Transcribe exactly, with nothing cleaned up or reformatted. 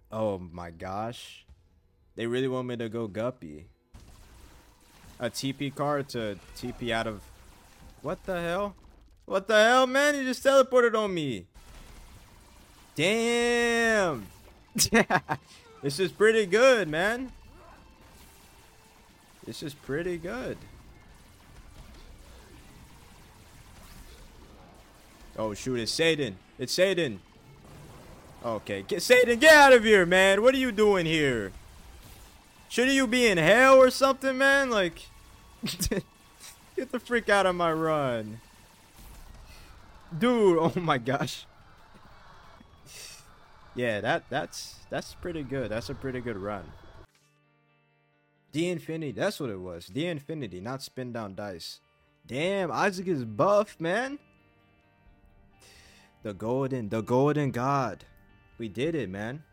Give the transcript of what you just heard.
Oh my gosh. They really want me to go Guppy. A T P card to T P out of... What the hell? What the hell, man? You just teleported on me. Damn. This is pretty good, man. This is pretty good. Oh, shoot. It's Satan. It's Satan. Okay. Get Satan, get out of here, man. What are you doing here? Shouldn't you be in hell or something, man? Like, get the freak out of my run. Dude, oh my gosh. Yeah, that that's that's pretty good. That's a pretty good run. D Infinity, that's what it was. D Infinity, not spin down dice. Damn, Isaac is buff, man. The golden, the golden god. We did it, man.